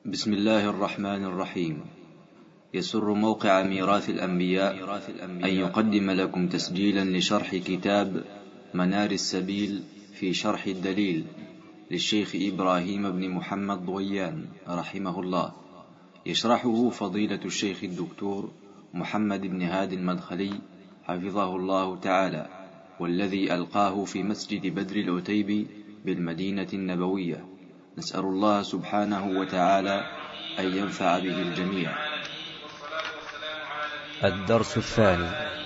بسم الله الرحمن الرحيم. يسر موقع ميراث الأنبياء أن يقدم لكم تسجيلا لشرح كتاب منار السبيل في شرح الدليل للشيخ إبراهيم بن محمد ضويان رحمه الله، يشرحه فضيلة الشيخ الدكتور محمد بن هادي المدخلي حفظه الله تعالى، والذي ألقاه في مسجد بدر العتيب بالمدينة النبوية. نسأل الله سبحانه وتعالى أن ينفع به الجميع. الدرس الثاني.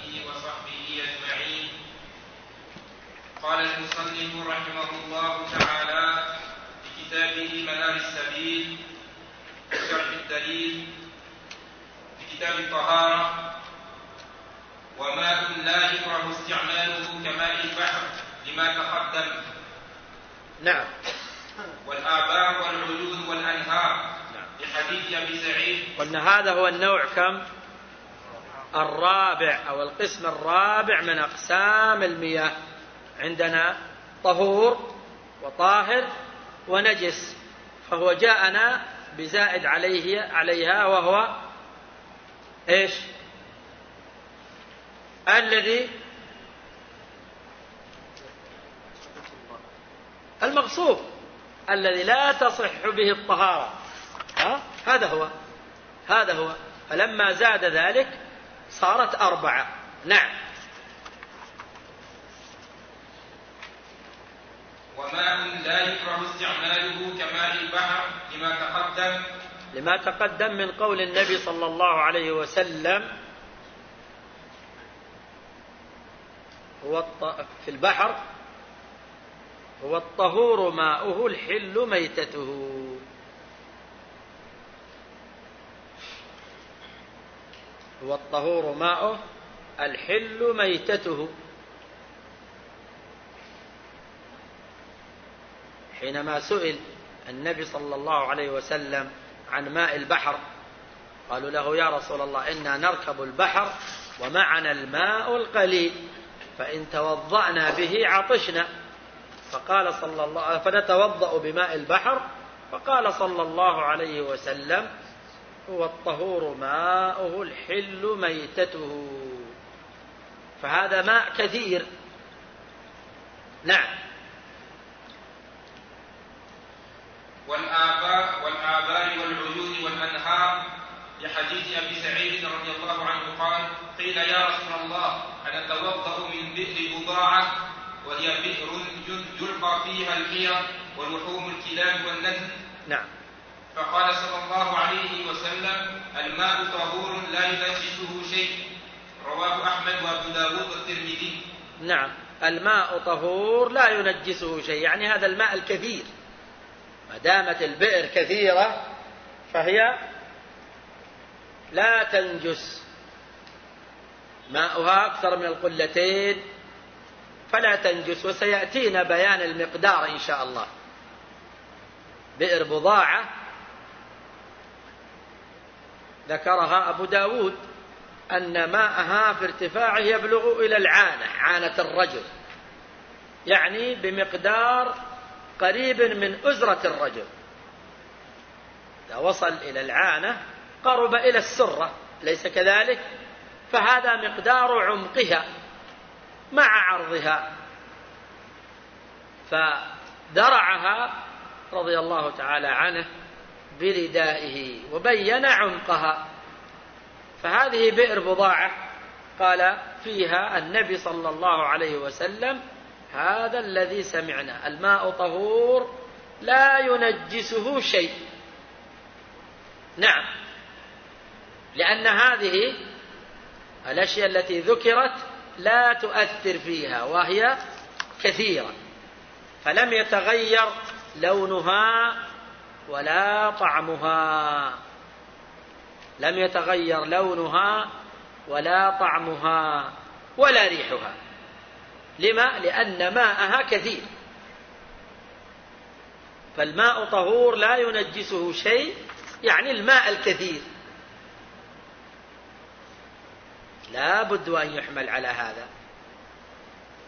قال المصنف رحمه الله تعالى في كتابه منار السبيل في شرح الدليل في كتاب الطهارة: وماء لا يكره استعماله كماء البحر لما تقدم. نعم. والآبار والعيون والأنهار لحديث أبي سعيد. قلنا هذا هو النوع كم؟ الرابع أو القسم الرابع من أقسام المياه. عندنا طهور وطاهر ونجس، فهو جاءنا بزائد عليها وهو إيش؟ الذي المغصوب الذي لا تصح به الطهارة. هذا هو. فلما زاد ذلك صارت 4. نعم. وماء لا يكره استعماله كماء البحر لما تقدم من قول النبي صلى الله عليه وسلم: في البحر هو الطهور ماؤه الحل ميتته. هو الطهور ماؤه الحل ميتته. حينما سئل النبي صلى الله عليه وسلم عن ماء البحر قالوا له: يا رسول الله، إنا نركب البحر ومعنا الماء القليل، فإن توضأنا به عطشنا، فنتوضأ بماء البحر. فقال صلى الله عليه وسلم: هو الطهور ماؤه الحل ميتته. فهذا ماء كثير. نعم. والآبار والعيون والأنهار لحديث أبي سعيد رضي الله عنه قال: قيل يا رسول الله، أنتوضأ من بئر بضاعة وهي بئر يلقى فيها الحيض ولحوم الكلاب والنزل؟ نعم. فقال صلى الله عليه وسلم: الماء طهور لا ينجسه شيء. رواه أحمد وأبو داود والترمذي. نعم. الماء طهور لا ينجسه شيء، يعني هذا الماء الكثير، ما دامت البئر كثيرة فهي لا تنجس. ماؤها أكثر من القلتين فلا تنجس، وسيأتينا بيان المقدار إن شاء الله. بئر بضاعة ذكرها أبو داود أن ماءها في ارتفاعه يبلغ إلى العانة، عانة الرجل، يعني بمقدار قريب من أزرة الرجل. إذا وصل إلى العانة قرب إلى السرة، ليس كذلك؟ فهذا مقدار عمقها مع عرضها. فدرعها رضي الله تعالى عنه بردائه وبين عمقها. فهذه بئر بضاعة قال فيها النبي صلى الله عليه وسلم: هذا الذي سمعنا، الماء طهور لا ينجسه شيء. نعم. لأن هذه الأشياء التي ذكرت لا تؤثر فيها وهي كثيرة، فلم يتغير لونها ولا طعمها. لم يتغير لونها ولا طعمها ولا ريحها. لما؟ لأن ماءها كثير. فالماء طهور لا ينجسه شيء، يعني الماء الكثير. لا بد أن يحمل على هذا.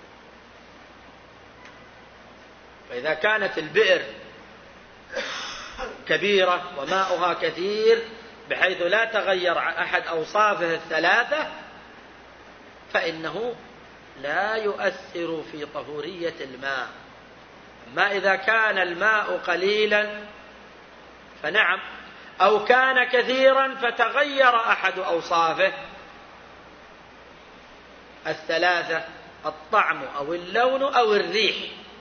فإذا كانت البئر كبيرة وماؤها كثير بحيث لا تغير أحد أوصافه الثلاثة فإنه لا يؤثر في طهورية الماء. أما إذا كان الماء قليلا فنعم، أو كان كثيرا فتغير أحد أوصافه الثلاثة، الطعم أو اللون أو الريح،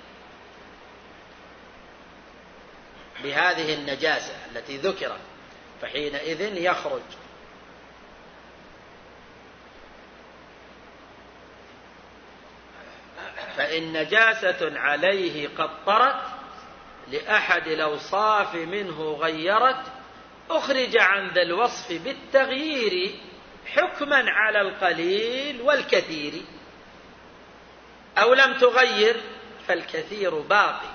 بهذه النجاسة التي ذكرت، فحينئذ يخرج. فإن نجاسة عليه قد طرت لأحد الأوصاف منه غيرت أخرج عن ذا الوصف بالتغيير حكما على القليل والكثير، أو لم تغير فالكثير باقي.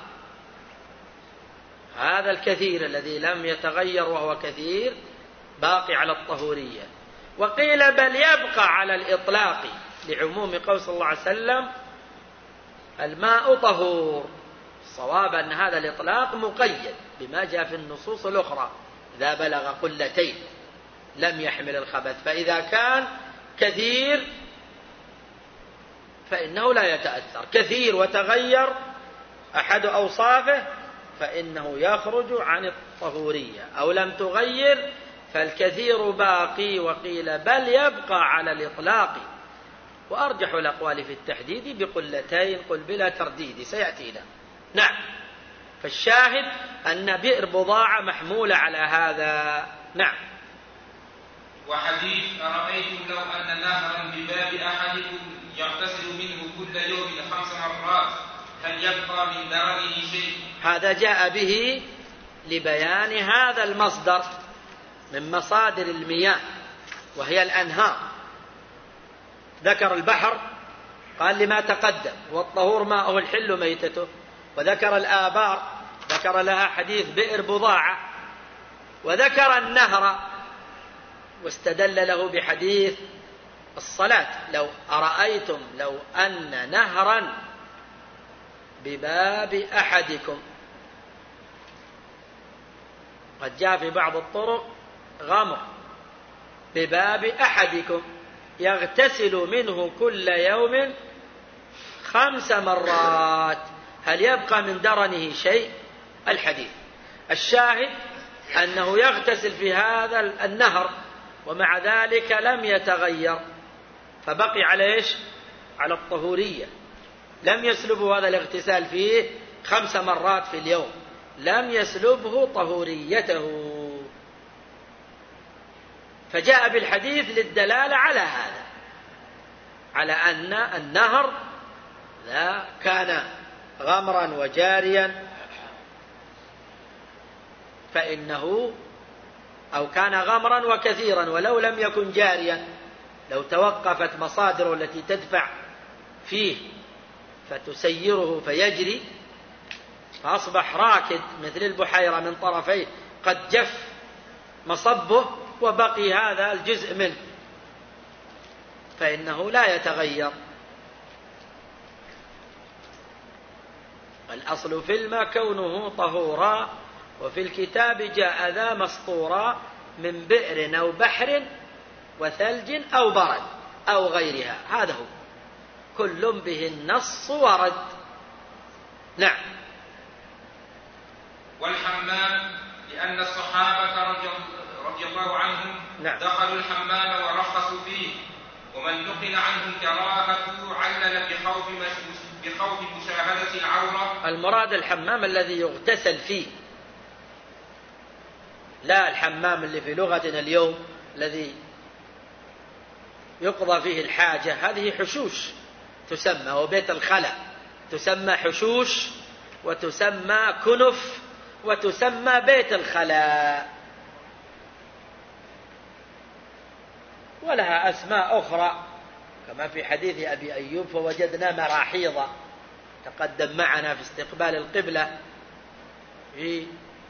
هذا الكثير الذي لم يتغير وهو كثير باقي على الطهورية. وقيل بل يبقى على الإطلاق لعموم قول صلى الله عليه وسلم الماء طهور. الصواب أن هذا الإطلاق مقيد بما جاء في النصوص الأخرى إذا بلغ قلتين لم يحمل الخبث. فإذا كان كثير فإنه لا يتأثر، كثير وتغير أحد أوصافه فإنه يخرج عن الطهورية، أو لم تغير فالكثير باقي. وقيل بل يبقى على الإطلاق، وأرجح الأقوال في التحديد بقلتين قل بلا ترديد سيأتينا. نعم، فالشاهد أن بئر بضاعة محمولة على هذا. نعم. وحديث أرأيتم لو أن نهرا بباب أحدكم يغتسل منه كل يوم 5 مرات هل يبقى من درنه شيء؟ هذا جاء به لبيان هذا المصدر من مصادر المياه وهي الأنهار. ذكر البحر قال لما تقدم والطهور ماءه الحل ميتته، وذكر الآبار ذكر لها حديث بئر بضاعة، وذكر النهر واستدل له بحديث الصلاة. لو أرأيتم لو أن نهرا بباب أحدكم، قد جاء في بعض الطرق غمر بباب أحدكم يغتسل منه كل يوم 5 مرات هل يبقى من درنه شيء؟ الحديث الشاهد أنه يغتسل في هذا النهر ومع ذلك لم يتغير، فبقي على إيش؟ على الطهورية. لم يسلبه هذا الاغتسال فيه 5 مرات في اليوم، لم يسلبه طهوريته. فجاء بالحديث للدلالة على هذا، على أن النهر لا كان غمرا وجاريا فإنه أو كان غمرا وكثيرا ولو لم يكن جاريا، لو توقفت مصادره التي تدفع فيه فتسيره فيجري فأصبح راكد مثل البحيرة من طرفيه قد جف مصبه وبقي هذا الجزء منه فإنه لا يتغير. الأصل في الماء كونه طهورا، وفي الكتاب جاء ذا مسطورا من بئر أو بحر وثلج أو برد أو غيرها، هذا هو كل به النص ورد. نعم. والحمام لأن الصحابة رضي الله عنهم دخلوا الحمام ورخصوا فيه، ومن نقل عنهم كراهته علل بخوف مشاهدة العورة. المراد الحمام الذي يغتسل فيه، لا الحمام اللي في لغتنا اليوم الذي يقضى فيه الحاجة، هذه حشوش تسمى، وبيت الخلاء تسمى حشوش وتسمى كنف وتسمى بيت الخلاء، ولها أسماء أخرى كما في حديث أبي أيوب فوجدنا مراحيض تقدم معنا في استقبال القبلة في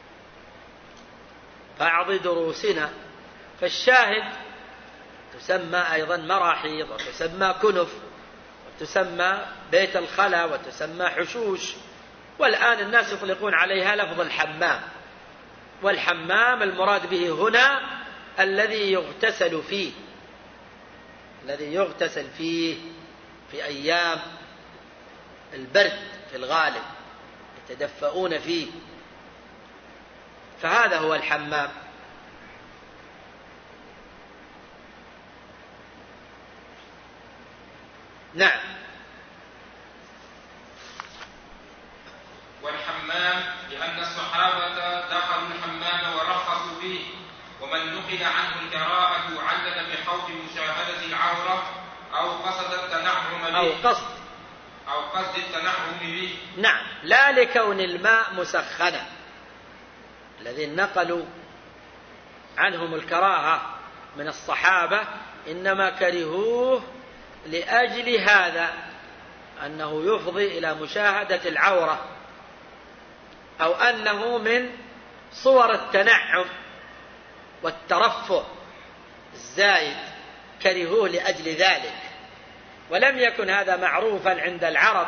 بعض دروسنا. فالشاهد تسمى أيضا مراحيض وتسمى كنف وتسمى بيت الخلاء وتسمى حشوش، والآن الناس يطلقون عليها لفظ الحمام والحمام المراد به هنا الذي يغتسل فيه، الذي يغتسل فيه في أيام البرد في الغالب يتدفئون فيه، فهذا هو الحمام. نعم. والحمام لأن الصحابة دخلوا الحمام ورخصوا فيه، ومن نقل عنه الكراهة علل بخوف مشاهدة العورة أو قصد التنعم به أو قصد التنعم به. نعم، لا لكون الماء مسخنا. الذين نقلوا عنهم الكراهة من الصحابة إنما كرهوه لأجل هذا، أنه يفضي إلى مشاهدة العورة، أو أنه من صور التنعم والترفع الزايد، كرهوه لأجل ذلك، ولم يكن هذا معروفا عند العرب.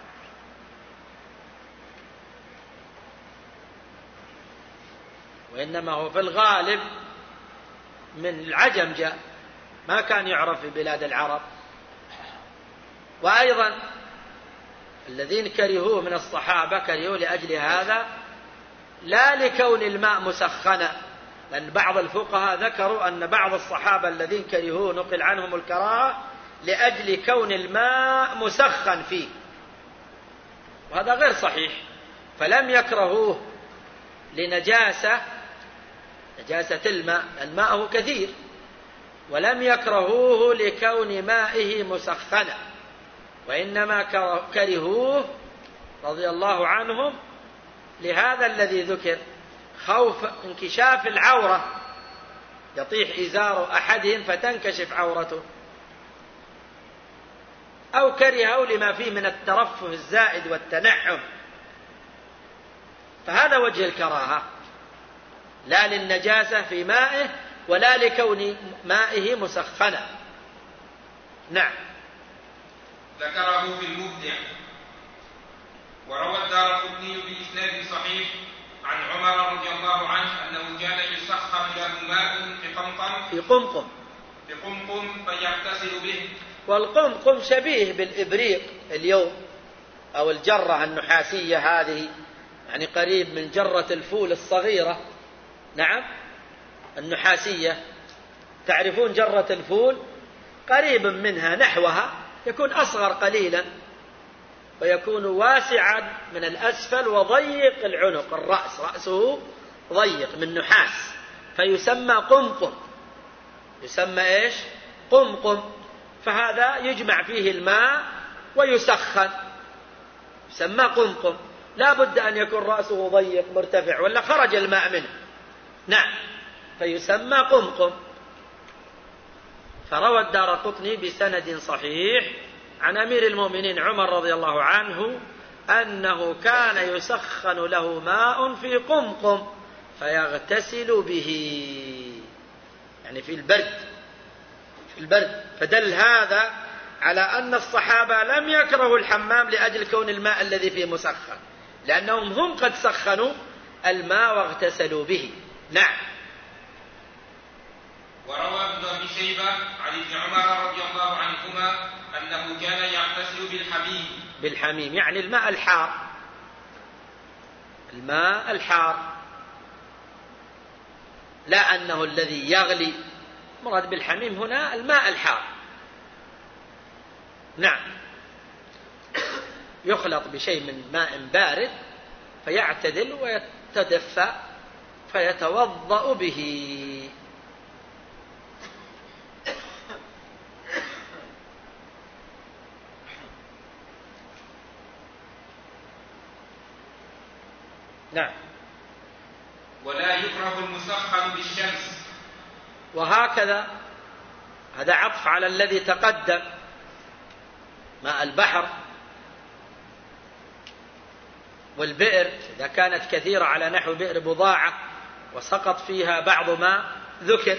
وإنما هو في الغالب من العجم جاء، ما كان يعرف في بلاد العرب. وأيضا الذين كرهوه من الصحابة كرهوه لأجل هذا، لا لكون الماء مسخنا، لأن بعض الفقهاء ذكروا أن بعض الصحابة الذين كرهوه نقل عنهم الكراهة لأجل كون الماء مسخن فيه، وهذا غير صحيح. فلم يكرهوه لنجاسة، نجاسة الماء هو كثير، ولم يكرهوه لكون مائه مسخنا، وإنما كرهوه رضي الله عنهم لهذا الذي ذكر، خوف انكشاف العورة، يطيح إزار أحدهم فتنكشف عورته، أو كرهوا لما فيه من الترفه الزائد والتنعم، فهذا وجه الكراهة، لا للنجاسة في مائه ولا لكون مائه مسخنا. نعم. ذكره في المبدع. وروى الدارقطني بإسناد صحيح عن عمر رضي الله عنه أنه كان يسخن له ماء في قمقم فيغتسل به. والقمقم شبيه بالإبريق اليوم، أو الجرة النحاسية هذه، يعني قريب من جرة الفول الصغيرة. نعم، النحاسية، تعرفون جرة الفول؟ قريب منها نحوها، يكون أصغر قليلا، ويكون واسعا من الأسفل وضيق العنق، الرأس رأسه ضيق من نحاس، فيسمى قمقم. يسمى إيش؟ قمقم. فهذا يجمع فيه الماء ويسخن، يسمى قمقم. لا بد أن يكون رأسه ضيق مرتفع ولا خرج الماء منه. نعم، فيسمى قمقم. فروى الدارقطني بسند صحيح عن أمير المؤمنين عمر رضي الله عنه أنه كان يسخن له ماء في قمقم فيغتسل به، يعني في البرد. فدل هذا على أن الصحابة لم يكرهوا الحمام لأجل كون الماء الذي فيه مسخن، لأنهم هم قد سخنوا الماء واغتسلوا به. نعم. وروى ابن أبي شيبة عن ابن عمر رضي الله عنهما أنه كان يغتسل بالحميم، يعني الماء الحار، لا أنه الذي يغلي. مراد بالحميم هنا الماء الحار. نعم، يخلط بشيء من ماء بارد فيعتدل ويتدفى فيتوضأ به. نعم. ولا يكره المسخن بالشمس. وهكذا، هذا عطف على الذي تقدم. ماء البحر والبئر إذا كانت كثيرة على نحو بئر بضاعة وسقط فيها بعض ما ذكر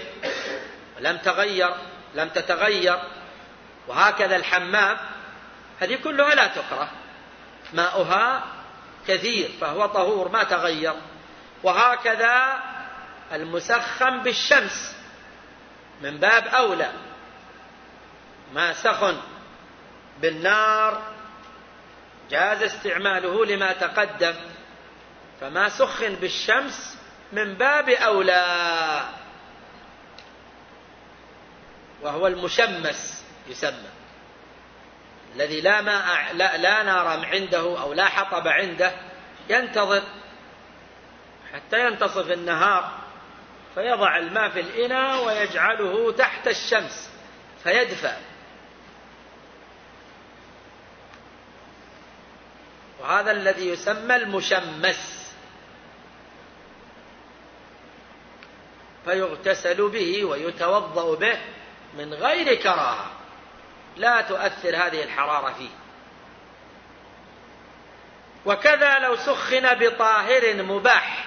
لم تتغير، وهكذا الحمام، هذه كلها لا تكره، ماؤها كثير فهو طهور ما تغير. وهكذا المسخن بالشمس من باب أولى. ما سخن بالنار جاز استعماله لما تقدم، فما سخن بالشمس من باب أولى، وهو المشمس يسمى، الذي لا ماء لا نار عنده أو لا حطب عنده، ينتظر حتى ينتصف النهار فيضع الماء في الإناء ويجعله تحت الشمس فيدفى. وهذا الذي يسمى المشمس، فيغتسل به ويتوضأ به من غير كراهة، لا تؤثر هذه الحرارة فيه. وكذا لو سخن بطاهر مباح،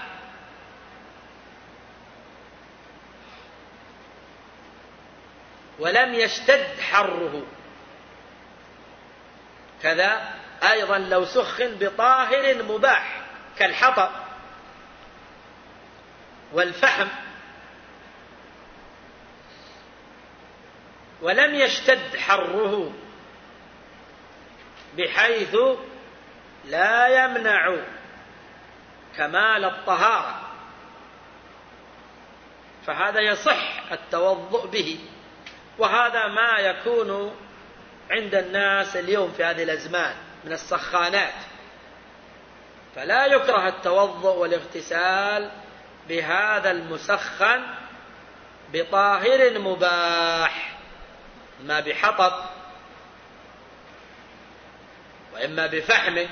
ولم يشتد حره، كذا أيضا لو سخن بطاهر مباح كالحطب والفحم ولم يشتد حره بحيث لا يمنع كمال الطهارة، فهذا يصح التوضؤ به. وهذا ما يكون عند الناس اليوم في هذه الأزمان من السخانات، فلا يكره التوضؤ والاغتسال بهذا المسخن بطاهر مباح، إما بحطب وإما بفحم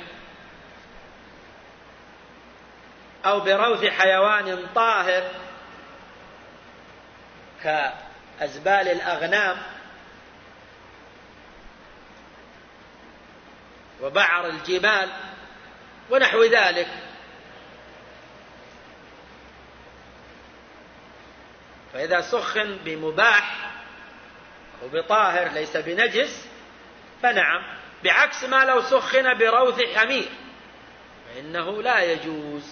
أو بروث حيوان طاهر كأزبال الأغنام وبعر الجمال ونحو ذلك. فإذا سخن بمباح أو بطاهر ليس بنجس فنعم، بعكس ما لو سخن بروث حمير فإنه لا يجوز.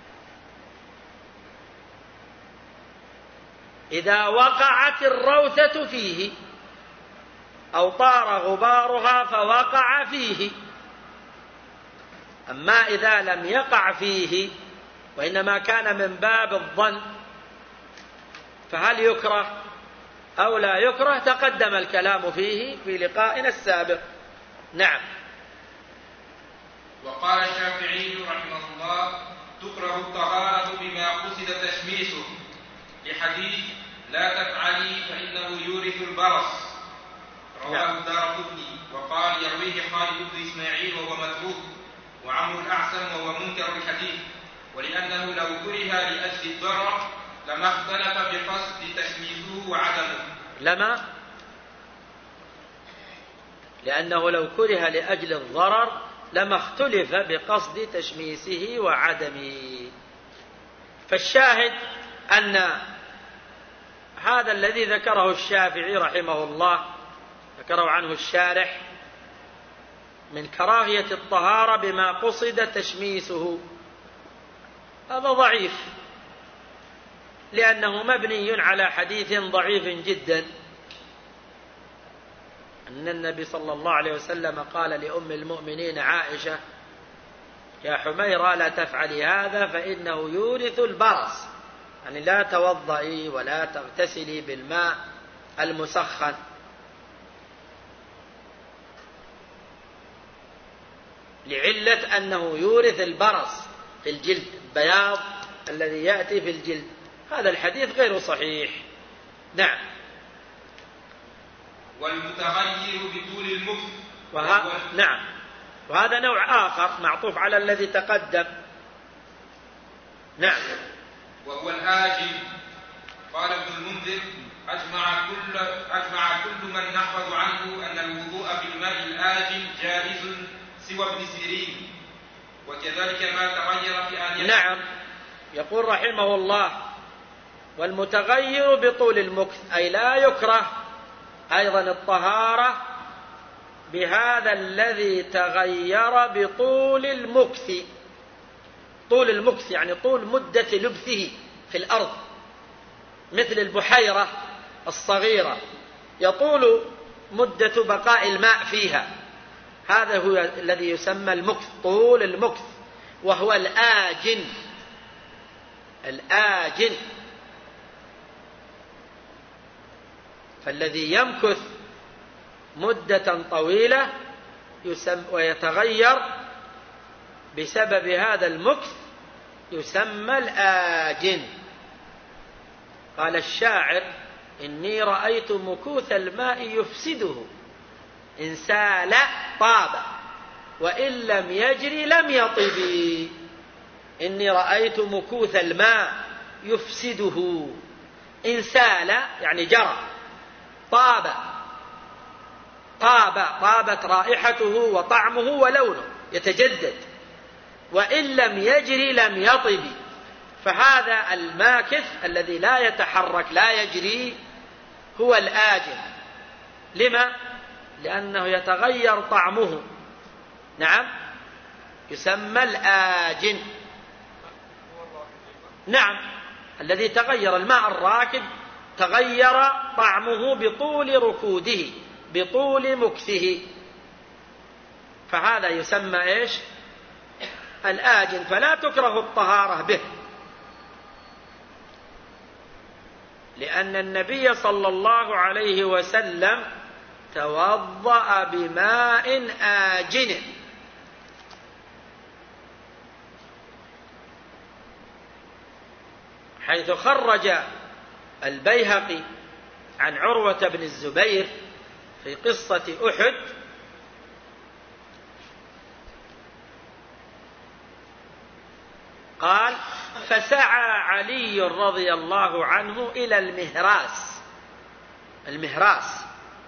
إذا وقعت الروثة فيه أو طار غبارها فوقع فيه. أما إذا لم يقع فيه وإنما كان من باب الظن فهل يكره أو لا يكره تقدم الكلام فيه في لقائنا السابق. نعم. وقال الشافعي رحمه الله: تكره الطهارة بما قصد تشميسه، لحديث لا تفعلي فإنه يورث البرص، رواه الدارقطني. وقال يرويه خالد بن إسماعيل وهو متروك، وعمرو الأعسم وهو منكر الحديث، ولأنه لو كره لأجل الضرر لما اختلف بقصد تشميسه وعدمه. لأنه لو كره لأجل الضرر لما اختلف بقصد تشميسه وعدمه. فالشاهد أن هذا الذي ذكره الشافعي رحمه الله ذكره عنه الشارح من كراهية الطهارة بما قصد تشميسه، هذا ضعيف، لأنه مبني على حديث ضعيف جدا، أن النبي صلى الله عليه وسلم قال لأم المؤمنين عائشة: يا حميرة لا تفعلي هذا فإنه يورث البرص، يعني لا توضئي ولا تغتسلي بالماء المسخن. لعلة أنه يورث البرص في الجلد، البياض الذي يأتي في الجلد. هذا الحديث غير صحيح. نعم. والمتغير بطول المكث نعم، وهذا نوع آخر معطوف على الذي تقدم. نعم. وهو الآجل. قال ابن المنذر: أجمع كل من نحفظ عنه أن الوضوء بالماء الآجل جائز سوى ابن سيرين، وكذلك ما تغير في آنية. نعم. يقول رحمه الله: والمتغير بطول المكث، أي لا يكره أيضا الطهارة بهذا الذي تغير بطول المكث، طول المكث يعني طول مدة لبثه في الأرض، مثل البحيرة الصغيرة يطول مدة بقاء الماء فيها، هذا هو الذي يسمى المكث، طول المكث، وهو الآجن. الآجن فالذي يمكث مدة طويلة ويتغير بسبب هذا المكث يسمى الآجن. قال الشاعر: إني رأيت مكوث الماء يفسده، إن سال طاب وإن لم يجري لم يطب. إني رأيت مكوث الماء يفسده، إن سال يعني جرى، طابت رائحته وطعمه ولونه يتجدد، وإن لم يجري لم يطب. فهذا الماكث الذي لا يتحرك لا يجري هو الآجن. لما؟ لأنه يتغير طعمه. نعم، يسمى الآجن. نعم، الذي تغير الماء الراكد تغير طعمه بطول ركوده، بطول مكثه، فهذا يسمى إيش؟ الآجن. فلا تكره الطهارة به، لأن النبي صلى الله عليه وسلم توضأ بماء آجن. حيث خرج البيهقي عن عروة بن الزبير في قصة أحد قال: فسعى علي رضي الله عنه إلى المهراس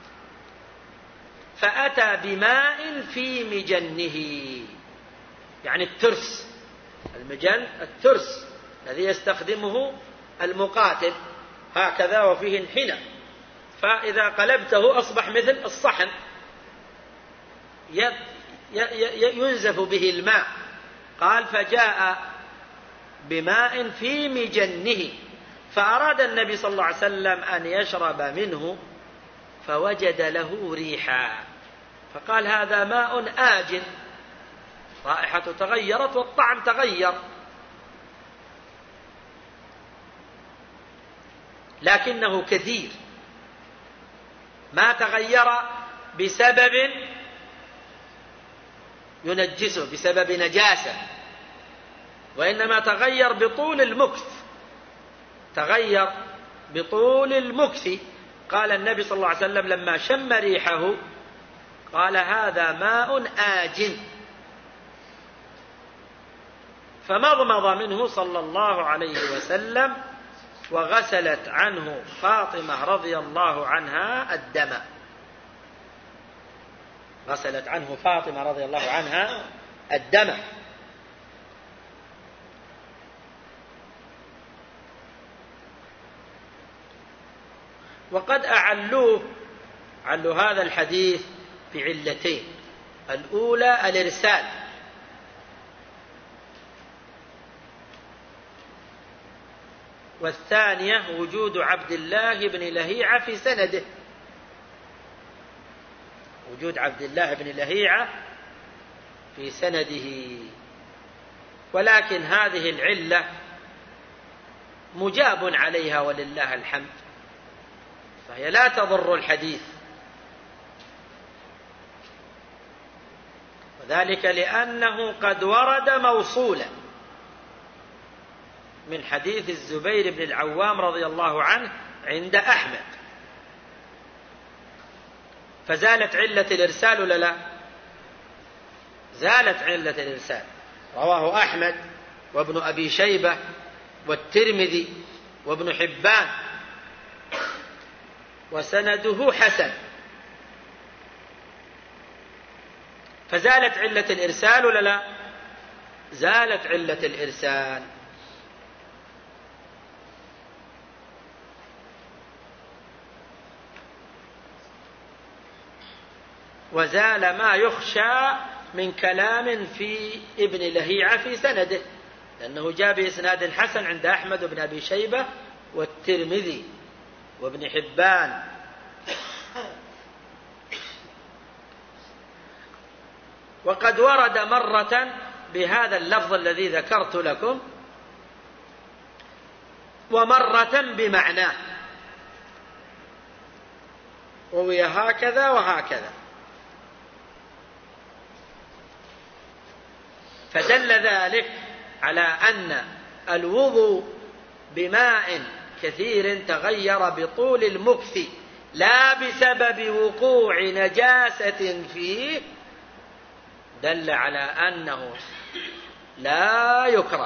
فأتى بماء في مجنه، يعني الترس، المجن الترس الذي يستخدمه المقاتل، هكذا وفيه انحنى، فإذا قلبته أصبح مثل الصحن ينزف به الماء. قال: فجاء بماء في مجنه، فأراد النبي صلى الله عليه وسلم أن يشرب منه فوجد له ريحا، فقال: هذا ماء آجن، رائحته تغيرت والطعم تغير، لكنه كثير، ما تغير بسبب ينجسه، بسبب نجاسة، وإنما تغير بطول المكث، تغير بطول المكث. قال النبي صلى الله عليه وسلم لما شم ريحه قال: هذا ماء آجن، فمضمض منه صلى الله عليه وسلم، وغسلت عنه فاطمة رضي الله عنها الدم، غسلت عنه فاطمة رضي الله عنها الدم. وقد علوا هذا الحديث بعلتين: الأولى الإرسال، والثانية وجود عبد الله بن لهيعة في سنده، وجود عبد الله بن لهيعة في سنده. ولكن هذه العلة مجاب عليها ولله الحمد، فهي لا تضر الحديث، وذلك لأنه قد ورد موصولا من حديث الزبير بن العوام رضي الله عنه عند أحمد، فزالت علة الإرسال ولا لا؟ زالت علة الإرسال. رواه أحمد وابن أبي شيبة والترمذي وابن حبان، وسنده حسن، فزالت علة الإرسال ولا لا؟ زالت علة الإرسال. وزال ما يخشى من كلام في ابن لهيعة في سنده، لأنه جاء بإسناد حسن عند أحمد بن أبي شيبة والترمذي وابن حبان. وقد ورد مرة بهذا اللفظ الذي ذكرت لكم، ومرة بمعناه، روي هكذا وهكذا، فدل ذلك على أن الوضوء بماء كثير تغير بطول المكث لا بسبب وقوع نجاسة فيه دل على أنه لا يكره.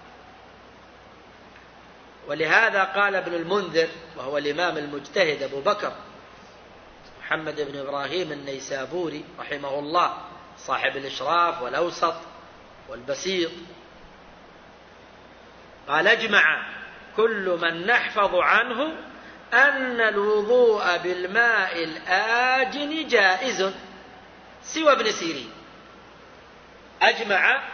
ولهذا قال ابن المنذر وهو الإمام المجتهد أبو بكر محمد بن إبراهيم النيسابوري رحمه الله صاحب الإشراف والأوسط والبسيط، قال: اجمع كل من نحفظ عنه أن الوضوء بالماء الآجن جائز سوى ابن سيرين. أجمع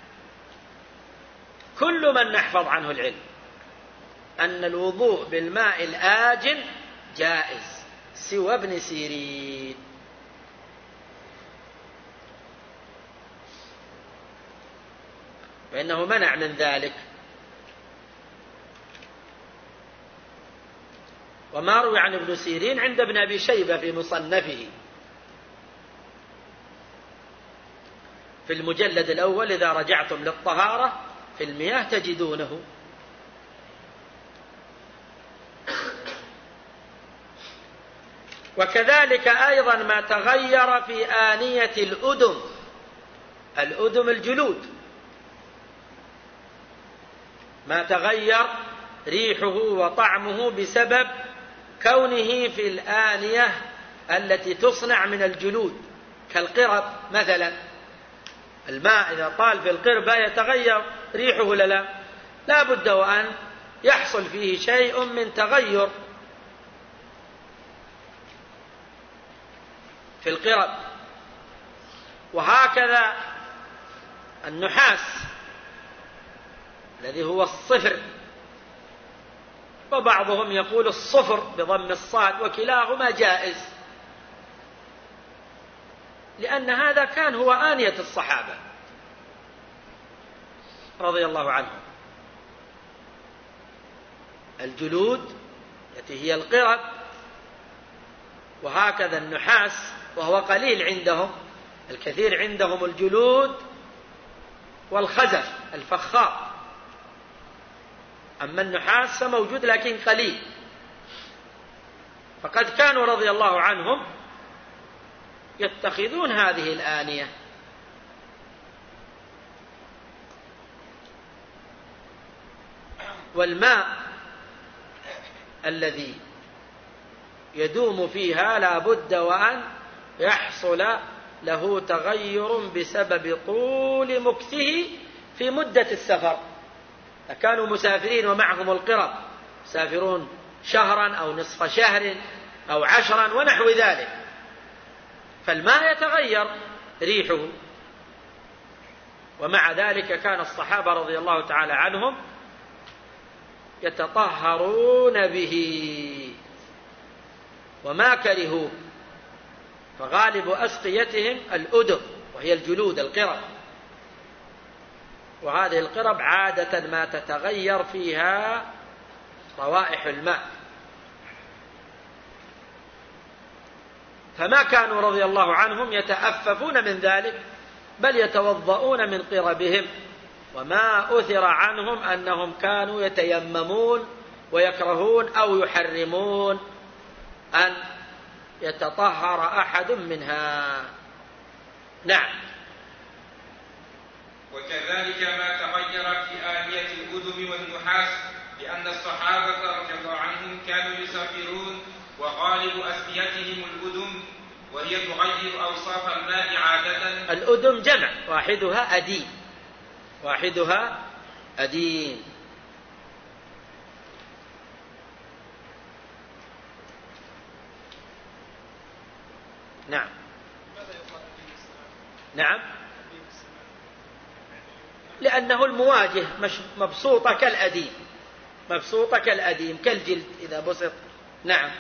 كل من نحفظ عنه العلم أن الوضوء بالماء الآجن جائز سوى ابن سيرين. فإنه منع من ذلك. وما روي عن ابن سيرين عند ابن أبي شيبة في مصنفه في المجلد الأول، إذا رجعتم للطهارة في المياه تجدونه. وكذلك أيضا ما تغير في آنية الأدم الجلود، ما تغير ريحه وطعمه بسبب كونه في الآنية التي تصنع من الجلود كالقرب مثلا. الماء إذا طال في القربة يتغير ريحه ولا لا بد وأن يحصل فيه شيء من تغير في القرب. وهكذا النحاس الذي هو الصفر، وبعضهم يقول الصفر بضم الصاد، وكلاهما جائز، لأن هذا كان هو آنية الصحابة رضي الله عنهم. الجلود التي هي القرب، وهكذا النحاس وهو قليل عندهم، الكثير عندهم الجلود والخزف الفخار، أما النحاس فموجود لكن قليل. فقد كانوا رضي الله عنهم يتخذون هذه الآنية. والماء الذي يدوم فيها لا بد وأن يحصل له تغير بسبب طول مكثه في مدة السفر. كانوا مسافرين ومعهم القرب، مسافرون شهرا أو نصف شهر أو 10 ونحو ذلك، فالماء يتغير ريحه. ومع ذلك كان الصحابة رضي الله تعالى عنهم يتطهرون به وما كرهوه. فغالب أسقيتهم الأدم وهي الجلود القرب، وهذه القرب عادة ما تتغير فيها روائح الماء، فما كانوا رضي الله عنهم يتأففون من ذلك، بل يتوضؤون من قربهم. وما أثر عنهم أنهم كانوا يتيممون ويكرهون أو يحرمون أن يتطهر أحد منها. نعم. وكذلك ما تغير في آنية الأدم والنحاس، لأن الصحابة رضي الله عنهم كانوا يسافرون وغالب أسقيتهم الأدم، وهي تغير أوصاف الماء عادة. الأدم جمع، واحدها أدين، واحدها أدين. نعم. نعم. لأنه المواجه مبسوطة كالأديم، مبسوطة كالأديم كالجلد إذا بسط. نعم.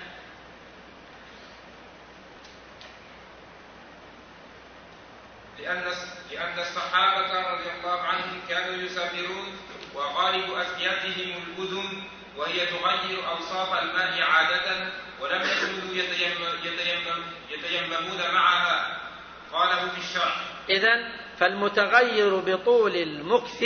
لأن الصحابة رضي الله عنهم كانوا يسافرون وغالب أسيافهم الأذن، وهي تغير أوصاف الماء عادة، ولم يكونوا يتيممون معها. قاله في الشرح. إذن فالمتغير بطول المكث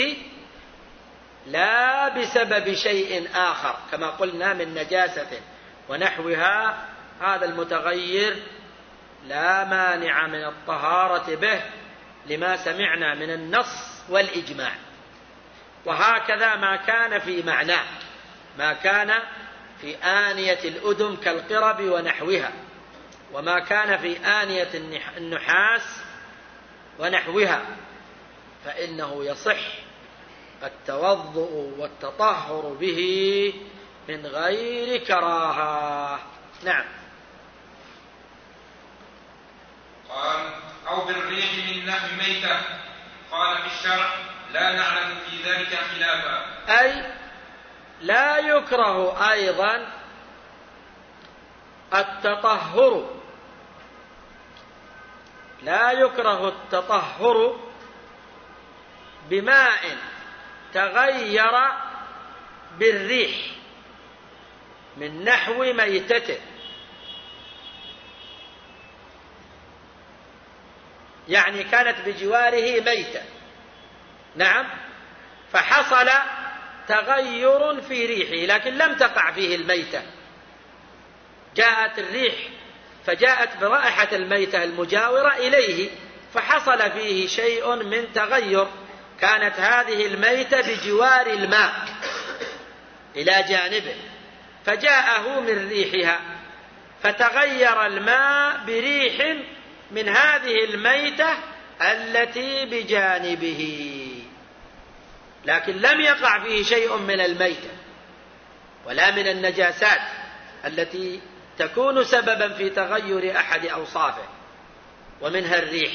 لا بسبب شيء آخر كما قلنا من نجاسة ونحوها، هذا المتغير لا مانع من الطهارة به لما سمعنا من النص والإجماع. وهكذا ما كان في معناه، ما كان في آنية الأدم كالقرب ونحوها، وما كان في آنية النحاس ونحوها، فإنه يصح التوضؤ والتطهر به من غير كراهة. نعم. قال: أو بالريح من نحو ميتة. قال في الشرع: لا نعلم في ذلك خلافا. أي لا يكره أيضا التطهر، لا يكره التطهر بماء تغير بالريح من نحو ميتته، يعني كانت بجواره ميتة، نعم، فحصل تغير في ريحه لكن لم تقع فيه الميتة، جاءت الريح فجاءت برائحة الميتة المجاورة إليه، فحصل فيه شيء من تغير، كانت هذه الميتة بجوار الماء إلى جانبه فجاءه من ريحها، فتغير الماء بريح من هذه الميتة التي بجانبه، لكن لم يقع فيه شيء من الميتة ولا من النجاسات التي تكون سببا في تغير أحد أوصافه ومنها الريح،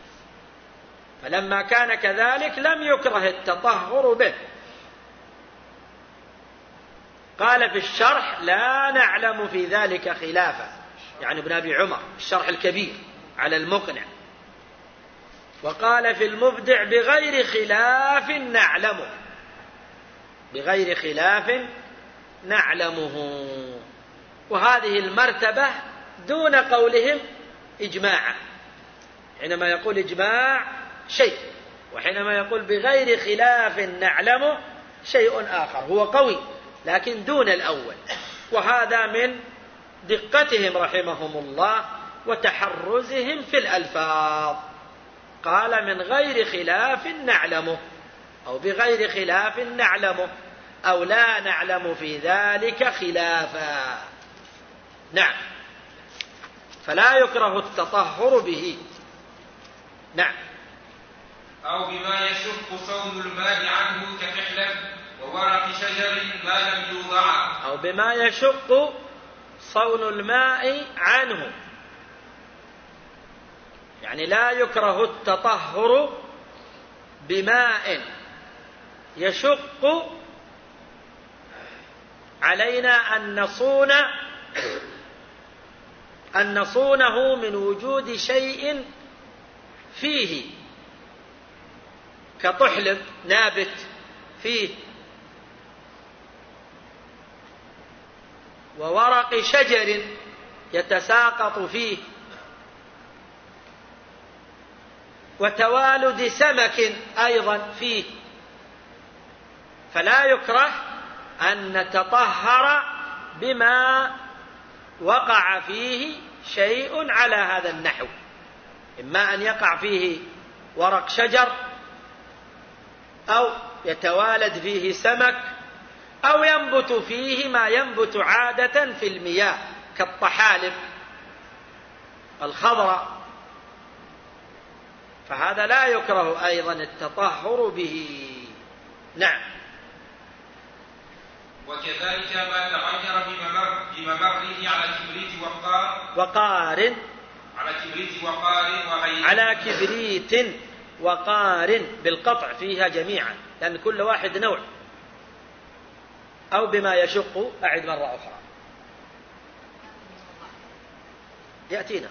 فلما كان كذلك لم يكره التطهر به. قال في الشرح: لا نعلم في ذلك خلافا، يعني ابن أبي عمر الشرح الكبير على المقنع. وقال في المبدع: بغير خلاف نعلمه، بغير خلاف نعلمه. وهذه المرتبة دون قولهم إجماعا، حينما يقول إجماع شيء، وحينما يقول بغير خلاف نعلمه شيء آخر، هو قوي لكن دون الأول. وهذا من دقتهم رحمهم الله وتحرزهم في الألفاظ. قال: من غير خلاف نعلمه، أو بغير خلاف نعلمه، أو لا نعلم في ذلك خلافا. نعم. فلا يكره التطهر به. نعم. أو بما يشق صون الماء عنه كفحلة وورق شجر ما لم يوضع. أو بما يشق صون الماء عنه، يعني لا يكره التطهر بماء يشق علينا أن نصونه من وجود شيء فيه كطحلب نابت فيه، وورق شجر يتساقط فيه، وتوالد سمك أيضا فيه، فلا يكره أن نتطهر بما وقع فيه شيء على هذا النحو، إما أن يقع فيه ورق شجر، أو يتوالد فيه سمك، أو ينبت فيه ما ينبت عادة في المياه كالطحالب الخضراء، فهذا لا يكره أيضا التطهر به. نعم. وكذلك ما تغير بممره على كبريت وقار وغيره. على كبريت وقارن بالقطع فيها جميعا، لأن كل واحد نوع. أو بما يشق، أعد مرة أخرى يأتينا.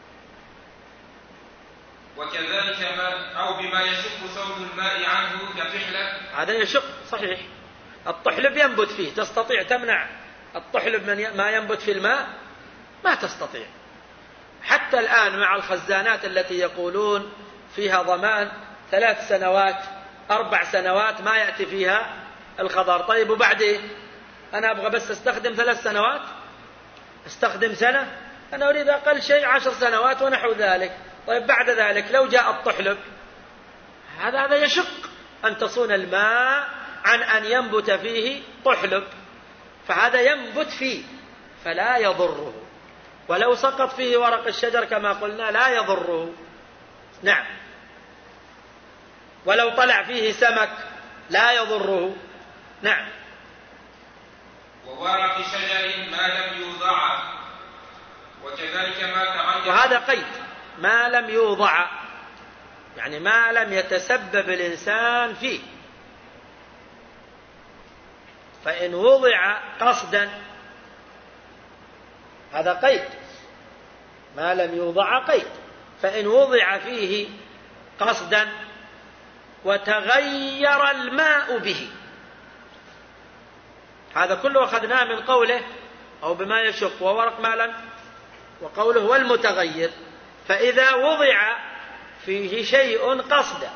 وكذلك أو بما يشق صوت الماء عنه كطحلب. هذا يشق صحيح، الطحلب ينبت فيه، تستطيع تمنع الطحلب من ما ينبت في الماء؟ ما تستطيع. حتى الآن مع الخزانات التي يقولون فيها ضمان 3 سنوات 4 سنوات ما يأتي فيها الخضار. طيب وبعدين أنا أبغى بس أستخدم 3 سنوات، أستخدم سنة، أنا أريد أقل شيء 10 سنوات ونحو ذلك. طيب بعد ذلك لو جاء الطحلب، هذا يشق أن تصون الماء عن أن ينبت فيه طحلب، فهذا ينبت فيه فلا يضره. ولو سقط فيه ورق الشجر كما قلنا لا يضره. نعم. ولو طلع فيه سمك لا يضره. نعم. وورق شجر ما لم يوضع، وكذلك ما تغير. وهذا قيد، ما لم يوضع يعني ما لم يتسبب الإنسان فيه. فإن وضع قصدا هذا قيد، ما لم يوضع قيد. فإن وضع فيه قصدا وتغير الماء به، هذا كله أخذناه من قوله أو بما يشق وورق ما لم، وقوله والمتغير. فإذا وضع فيه شيء قصدا،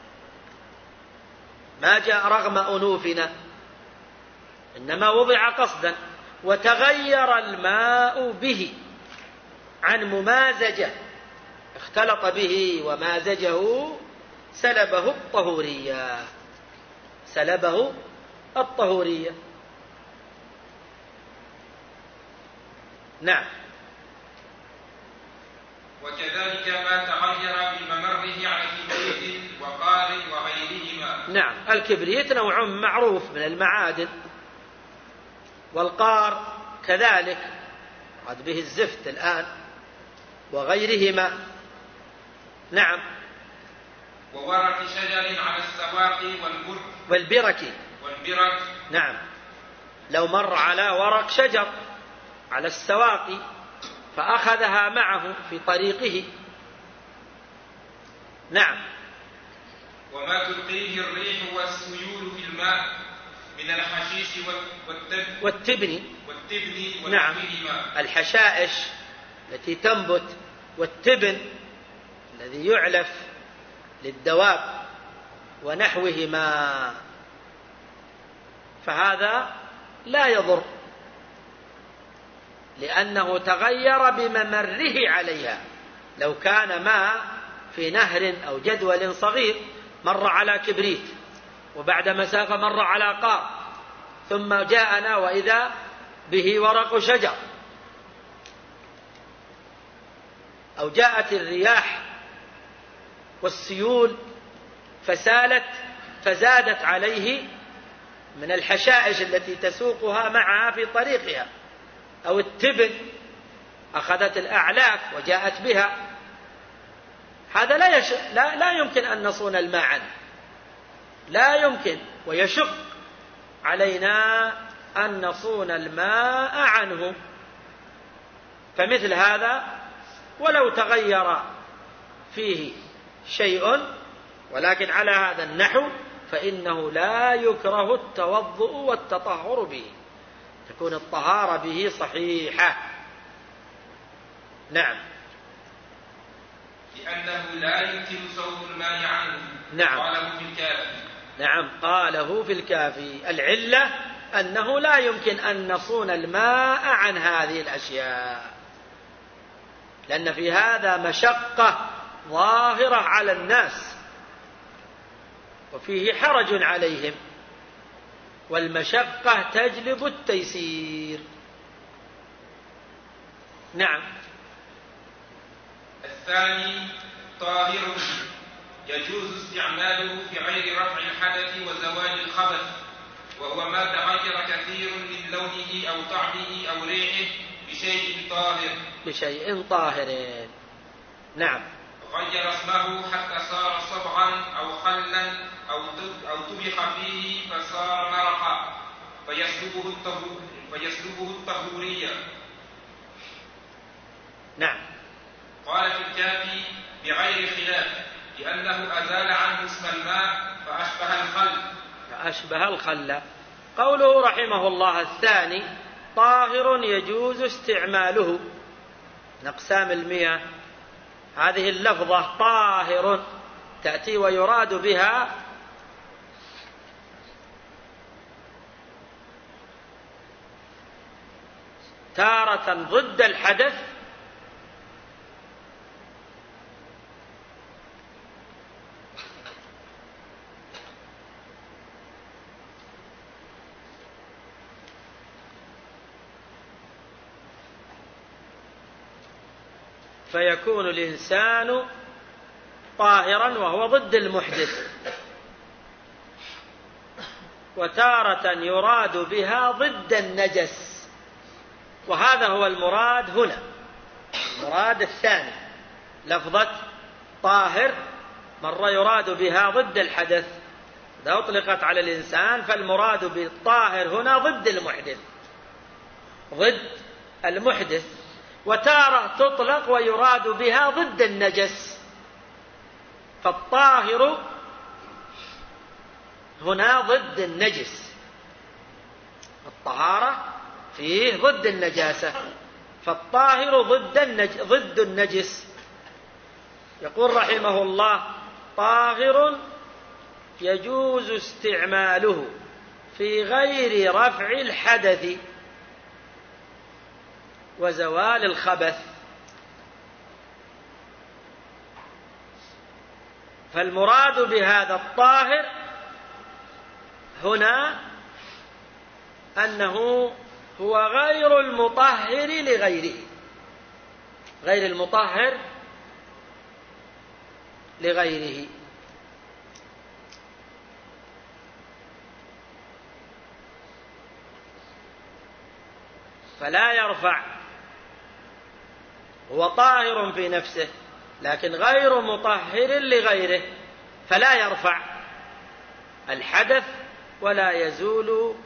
ما جاء رغم أنوفنا، إنما وضع قصدا وتغير الماء به عن ممازجة، اختلط به ومازجه، سلبه الطهورية. سلبه الطهورية. نعم. وكذلك ما تغير بممره على كبريت وقار وغيرهما. نعم. الكبريت نوع معروف من المعادن، والقار كذلك قد به الزفت الآن، وغيرهما. نعم. وورق شجر على السواق والبرك. نعم. لو مر على ورق شجر على السواق فأخذها معه في طريقه. نعم. وما تلقيه الريح والسيول في الماء من الحشيش والتبن. نعم. الحشائش التي تنبت والتبن الذي يعلف للدواب ونحوهما، فهذا لا يضر لأنه تغير بممره عليها. لو كان ماء في نهر أو جدول صغير مر على كبريت، وبعد مسافة مر على قار، ثم جاءنا وإذا به ورق شجر، أو جاءت الرياح والسيول فسالت فزادت عليه من الحشائش التي تسوقها معها في طريقها، أو التبن أخذت الأعلاف وجاءت بها، هذا لا يمكن أن نصون الماء عنه، لا يمكن، ويشق علينا أن نصون الماء عنه. فمثل هذا ولو تغير فيه شيء ولكن على هذا النحو فإنه لا يكره التوضؤ والتطهر به، تكون الطهارة به صحيحة. نعم. لأنه لا يمكن صوت الماء عنه. نعم. قاله في الكافي. نعم، قاله في الكافي. العلة أنه لا يمكن أن نصون الماء عن هذه الأشياء، لأن في هذا مشقة ظاهرة على الناس وفيه حرج عليهم، والمشقة تجلب التيسير. نعم. الثاني طاهر يجوز استعماله في غير رفع الحدث وزوال الخبث، وهو ما تغير كثير من لونه أو طعمه أو ريحه بشيء طاهر. بشيء طاهر. نعم. غير اسمه حتى صار صبغا أو خلا أو طبخ فيه فصار مرقا فيسلبه الطهورية. نعم. قال في الكافي بغير خلاف لأنه أزال عنه اسم الماء فأشبه الخل. قوله رحمه الله الثاني طاهر يجوز استعماله. من أقسام المياه هذه اللفظة طاهر تأتي ويراد بها تارة ضد الحدث فيكون الإنسان طاهرا وهو ضد المحدث، وتارة يراد بها ضد النجس، وهذا هو المراد هنا. المراد الثاني لفظة طاهر مرة يراد بها ضد الحدث، إذا أطلقت على الإنسان فالمراد بالطاهر هنا ضد المحدث، وتارة تطلق ويراد بها ضد النجس. فالطاهر هنا ضد النجس، الطهارة فيه ضد النجاسة، فالطاهر ضد النجس. يقول رحمه الله طاهر يجوز استعماله في غير رفع الحدث وزوال الخبث. فالمراد بهذا الطاهر هنا أنه هو غير المطهر لغيره، غير المطهر لغيره. فلا يرفع، هو طاهر في نفسه لكن غير مطهر لغيره، فلا يرفع الحدث ولا يزول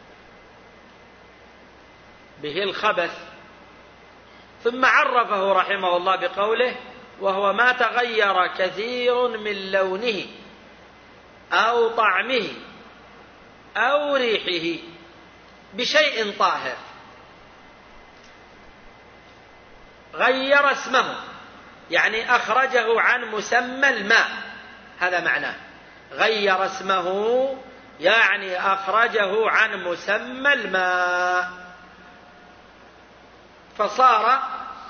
به الخبث. ثم عرفه رحمه الله بقوله وهو ما تغير كثير من لونه أو طعمه أو ريحه بشيء طاهر. غير اسمه يعني أخرجه عن مسمى الماء، هذا معناه. غير اسمه يعني أخرجه عن مسمى الماء فصار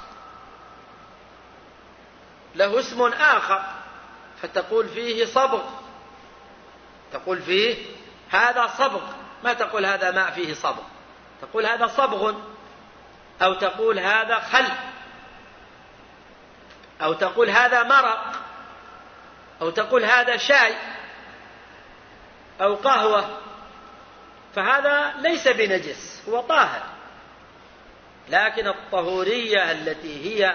له اسم آخر، فتقول فيه صبغ، تقول فيه هذا صبغ، ما تقول هذا ماء فيه صبغ، تقول هذا صبغ، أو تقول هذا خل، أو تقول هذا مرق، أو تقول هذا شاي أو قهوة. فهذا ليس بنجس، هو طاهر. لكن الطهورية التي هي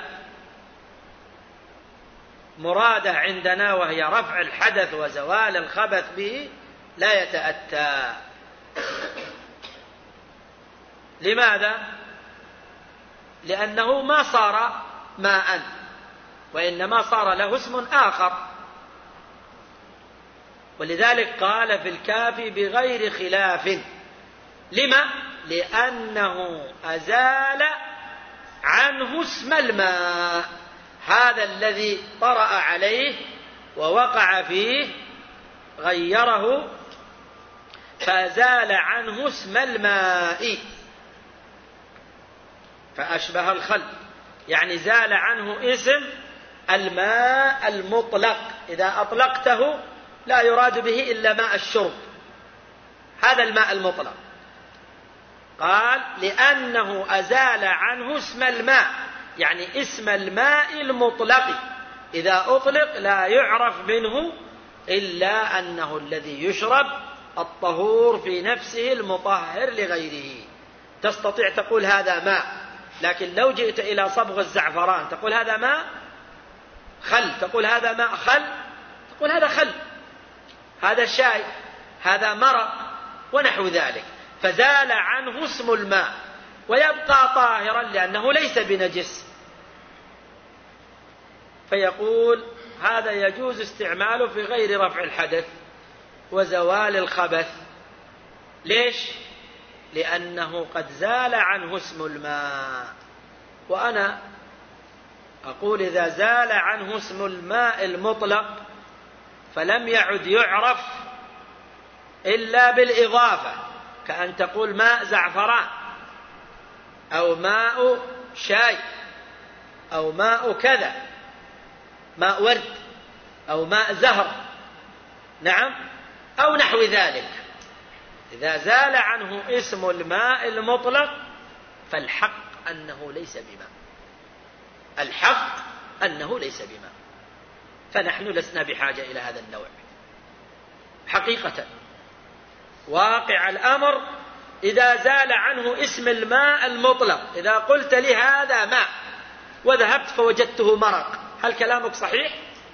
مرادة عندنا وهي رفع الحدث وزوال الخبث به لا يتأتى. لماذا؟ لأنه ما صار ماء، وإنما صار له اسم آخر. ولذلك قال في الكافي بغير خلاف. لما؟ لأنه أزال عنه اسم الماء، هذا الذي طرأ عليه ووقع فيه غيره فزال عنه اسم الماء فأشبه الخل، يعني زال عنه اسم الماء المطلق. إذا أطلقته لا يراد به إلا ماء الشرب، هذا الماء المطلق. قال لأنه أزال عنه اسم الماء، يعني اسم الماء المطلق إذا أطلق لا يعرف منه إلا أنه الذي يشرب الطهور في نفسه المطهر لغيره. تستطيع تقول هذا ماء، لكن لو جئت إلى صبغ الزعفران تقول هذا ماء؟ خل، تقول هذا ماء خل، تقول هذا خل، هذا شاي، هذا مرق ونحو ذلك، فزال عنه اسم الماء ويبقى طاهرا لأنه ليس بنجس. فيقول هذا يجوز استعماله في غير رفع الحدث وزوال الخبث. ليش؟ لأنه قد زال عنه اسم الماء. وأنا أقول إذا زال عنه اسم الماء المطلق فلم يعد يعرف إلا بالإضافة، كأن تقول ماء زعفران أو ماء شاي أو ماء كذا، ماء ورد أو ماء زهر، نعم، أو نحو ذلك. إذا زال عنه اسم الماء المطلق فالحق أنه ليس بماء، الحق أنه ليس بماء. فنحن لسنا بحاجة إلى هذا النوع حقيقة. واقع الأمر إذا زال عنه اسم الماء المطلق، إذا قلت لي هذا ماء وذهبت فوجدته مرق، هل كلامك صحيح؟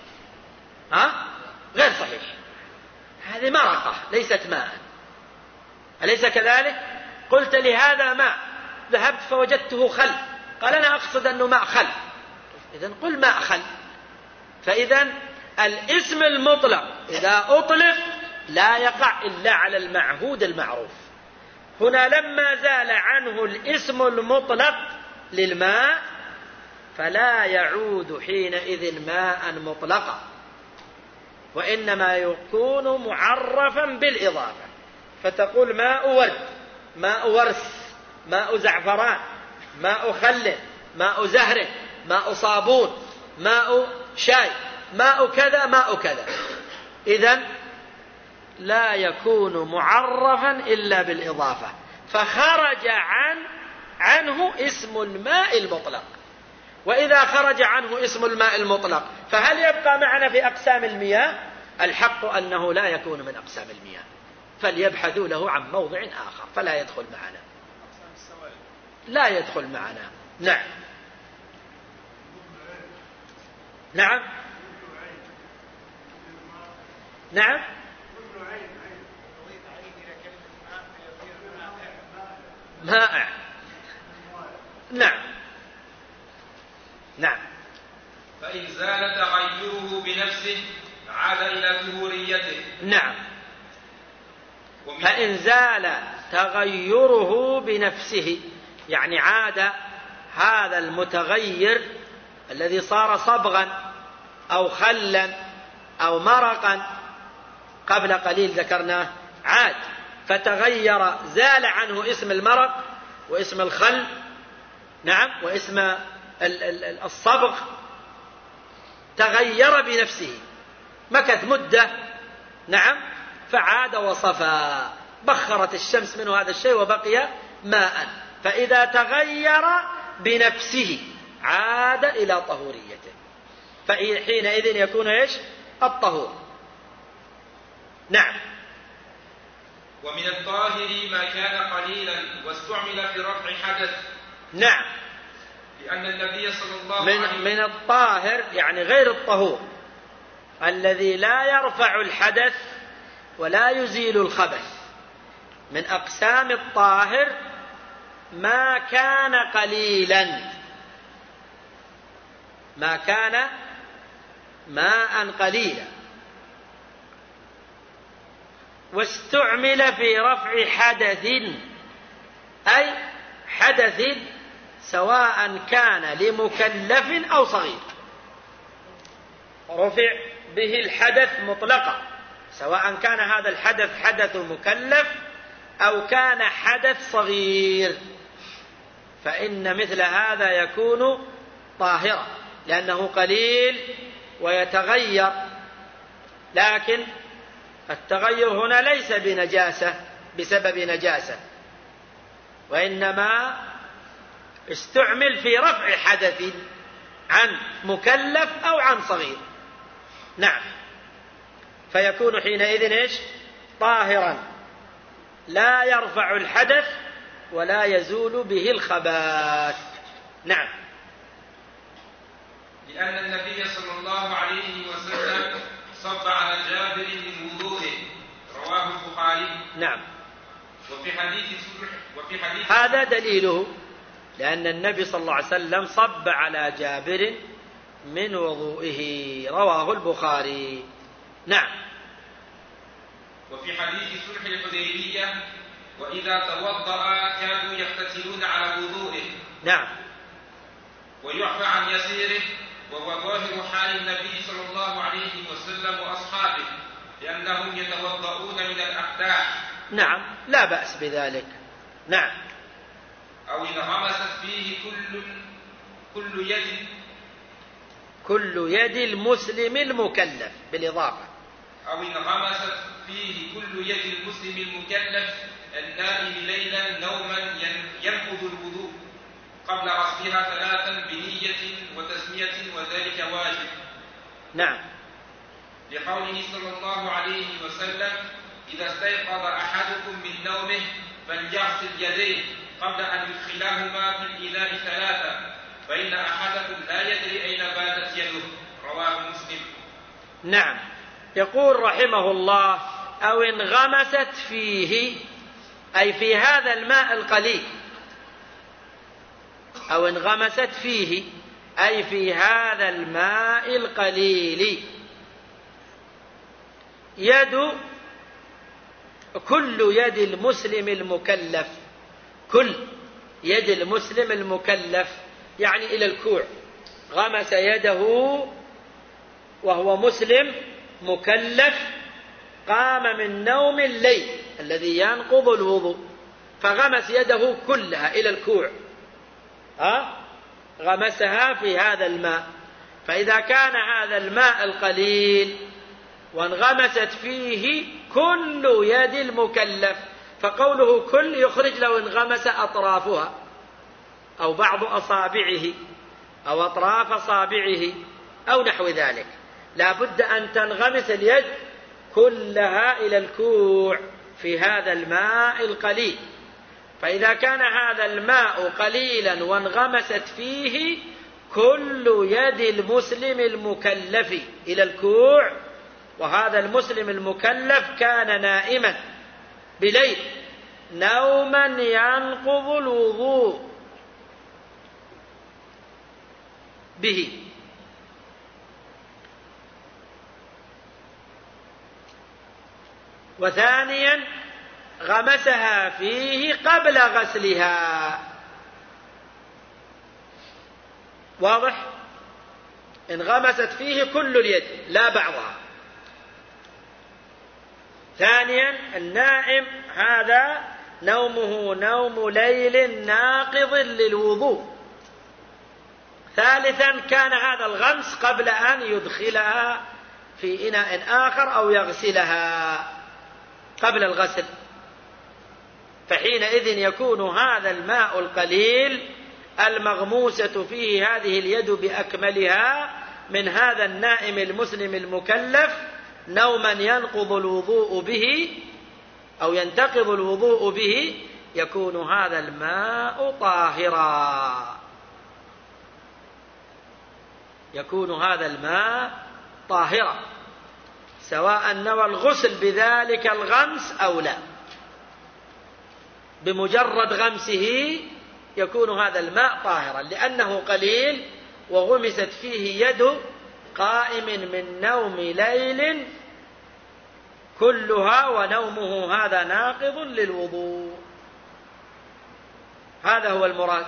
غير صحيح، هذه مرقة ليست ماء، أليس كذلك؟ قلت لي هذا ماء، ذهبت فوجدته خل، قال أنا أقصد أنه ماء خل، إذن قل ماء خل. فإذا الاسم المطلق إذا أطلق لا يقع إلا على المعهود المعروف. هنا لما زال عنه الاسم المطلق للماء فلا يعود حينئذ ماء مطلقا، وإنما يكون معرفا بالإضافة، فتقول ماء ورد، ماء ورث، ماء زعفران، ماء خل، ماء زهر، ماء صابون، ماء شاي، ماء كذا، ماء كذا. إذن لا يكون معرفا إلا بالإضافة، فخرج عنه اسم الماء المطلق. وإذا خرج عنه اسم الماء المطلق فهل يبقى معنا في أقسام المياه؟ الحق أنه لا يكون من أقسام المياه، فليبحثوا له عن موضع آخر، فلا يدخل معنا، لا يدخل معنا. نعم نعم نعم مائع، نعم نعم. فإن زال تغيره بنفسه عاد إلى طهوريته. نعم. فإن زال تغيره بنفسه يعني عاد هذا المتغير الذي صار صبغا أو خلا أو مرقا، قبل قليل ذكرناه، عاد فتغير، زال عنه اسم المرق واسم الخل، نعم، واسم الصبغ، تغير بنفسه، مكث مدة، نعم، فعاد وصفى، بخرت الشمس منه هذا الشيء وبقي ماء. فإذا تغير بنفسه عاد إلى طهوريته، فحينئذ يكون إيش؟ الطهور. نعم. ومن الطاهر ما كان قليلا واستعمل في رفع حدث. نعم. لأن النبي صلى الله عليه وسلم من الطاهر يعني غير الطهور الذي لا يرفع الحدث ولا يزيل الخبث. من أقسام الطاهر ما كان قليلا، ما كان ماء قليلا واستعمل في رفع حدث، أي حدث سواء كان لمكلف أو صغير، رفع به الحدث مطلقا، سواء كان هذا الحدث حدث مكلف أو كان حدث صغير، فإن مثل هذا يكون طاهرا لأنه قليل ويتغير. لكن التغير هنا ليس بنجاسة بسبب نجاسة، وإنما استعمل في رفع حدث عن مكلف أو عن صغير. نعم. فيكون حينئذ إيش؟ طاهرا لا يرفع الحدث ولا يزول به الخبث. نعم. لأن النبي صلى الله عليه وسلم صب على جابر من وضوءه، رواه البخاري. نعم. وفي حديث هذا دليله، لأن النبي صلى الله عليه وسلم صب على جابر من وضوئه، رواه البخاري. نعم. وفي حديث صلح الحديبية وإذا توضأ كانوا يغتسلون على وضوئه. نعم. ويعفى عن يسيره، وهو ظاهر حال النبي صلى الله عليه وسلم وأصحابه، لأنهم يتوضؤون من الأقداح. نعم، لا بأس بذلك. نعم. أو إذا غمست فيه كل يد المسلم المكلف بالإضافة. أو إن غمست فيه كل يد المسلم المكلف النائم ليلا نوما ينقض الوضوء قبل غسلها 3 بنية وتسمية، وذلك واجب. نعم. لقوله صلى الله عليه وسلم: إذا استيقظ أحدكم من نومه فليغسل يديه قبل أن يدخلهما في الإناء 3، فإن أحدكم لا يدري أين باتت يده، رواه مسلم. نعم. يقول رحمه الله: أو انغمست فيه، أي في هذا الماء القليل. أو انغمست فيه أي في هذا الماء القليل كل يد المسلم المكلف. كل يد المسلم المكلف يعني إلى الكوع. غمس يده وهو مسلم مكلف، قام من نوم الليل الذي ينقض الوضوء، فغمس يده كلها إلى الكوع، غمسها في هذا الماء. فإذا كان هذا الماء القليل وانغمست فيه كل يد المكلف، فقوله كل يخرج لو انغمس أطرافها أو بعض أصابعه أو أطراف أصابعه أو نحو ذلك، لا بد أن تنغمس اليد كلها إلى الكوع في هذا الماء القليل. فإذا كان هذا الماء قليلا وانغمست فيه كل يد المسلم المكلف إلى الكوع، وهذا المسلم المكلف كان نائما بليل نوما ينقض الوضوء به، وثانيا غمسها فيه قبل غسلها. واضح؟ انغمست فيه كل اليد لا بعضها. ثانيا النائم هذا نومه نوم ليل ناقض للوضوء. ثالثا كان هذا الغمس قبل أن يدخلها في إناء آخر أو يغسلها قبل الغسل، فحينئذ يكون هذا الماء القليل المغموسة فيه هذه اليد بأكملها من هذا النائم المسلم المكلف نوما ينقض الوضوء به أو ينتقض الوضوء به، يكون هذا الماء طاهرا. يكون هذا الماء طاهرا سواء نوى الغسل بذلك الغمس أو لا، بمجرد غمسه يكون هذا الماء طاهرا، لأنه قليل وغمست فيه يد قائم من نوم ليل كلها، ونومه هذا ناقض للوضوء. هذا هو المراد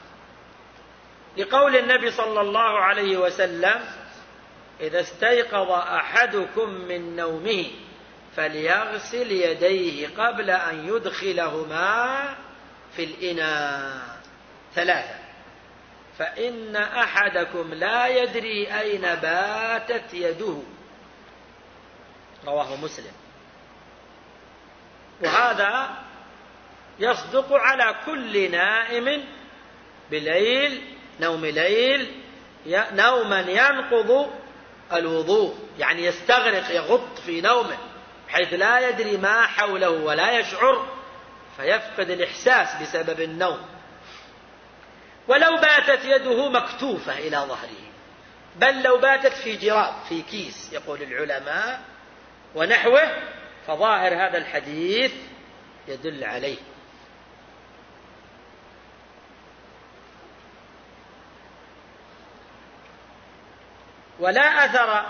لقول النبي صلى الله عليه وسلم: إذا استيقظ أحدكم من نومه فليغسل يديه قبل أن يدخلهما في الإناء 3، فإن أحدكم لا يدري أين باتت يده، رواه مسلم. وهذا يصدق على كل نائم بليل، نوم ليل، نوما ينقض الوضوء، يعني يستغرق يغط في نومه حيث لا يدري ما حوله ولا يشعر، فيفقد الإحساس بسبب النوم. ولو باتت يده مكتوفة إلى ظهره بل لو باتت في جراب في كيس يقول العلماء ونحوه، فظاهر هذا الحديث يدل عليه. ولا أثر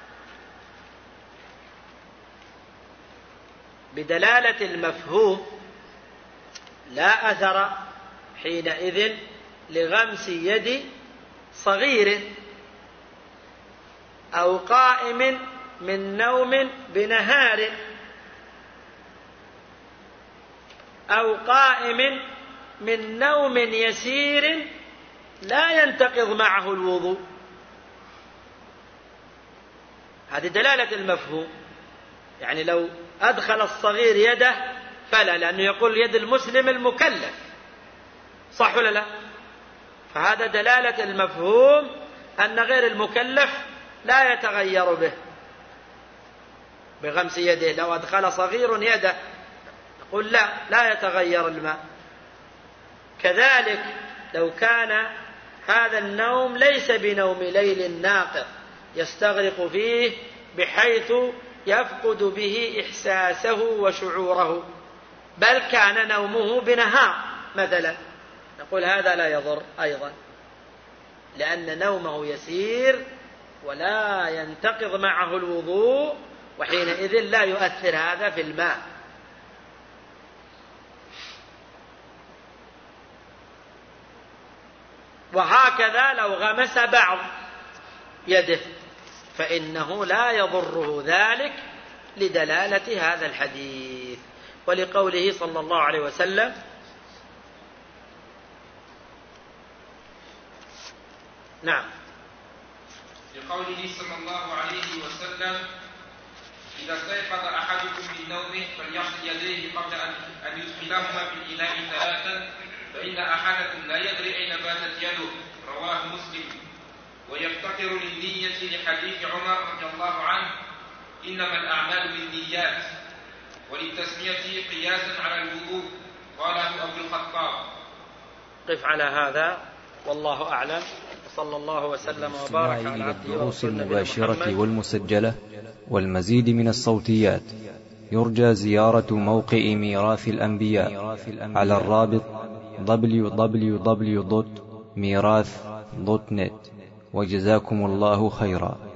بدلالة المفهوم، لا أثر حينئذ لغمس يد صغير أو قائم من نوم بنهار أو قائم من نوم يسير لا ينتقض معه الوضوء. هذه دلالة المفهوم، يعني لو أدخل الصغير يده فلا، لأنه يقول يد المسلم المكلف، صح ولا لا؟ فهذا دلالة المفهوم أن غير المكلف لا يتغير به بغمس يده. لو أدخل صغير يده نقول لا يتغير الماء. كذلك لو كان هذا النوم ليس بنوم ليل ناقض يستغرق فيه بحيث يفقد به إحساسه وشعوره، بل كان نومه بنهار مثلا، نقول هذا لا يضر أيضا، لأن نومه يسير ولا ينتقض معه الوضوء، وحينئذ لا يؤثر هذا في الماء. وهكذا لو غمس بعض يده فإنه لا يضره ذلك لدلالة هذا الحديث، ولقوله صلى الله عليه وسلم: نعم، لقوله صلى الله عليه وسلم: إذا استيقظ أحدكم من نومه فليغسل يديه قبل أن يدخلهما في الإناء ثلاثا، فإن أحدكم لا يدري أين باتت يده. رواه مسلم. ويفتقر للنية لحديث عمر رضي الله عنه: إنما الأعمال بالنيات، وللتسمية قياسا على الوضوء، قاله أبو الخطاب. قف على هذا، والله أعلم، صلى الله وسلم وبارك على عبده الدروس المباشرة والمسجلة والمزيد من الصوتيات يرجى زيارة موقع ميراث الأنبياء على الرابط www.mirath.net. وجزاكم الله خيرا.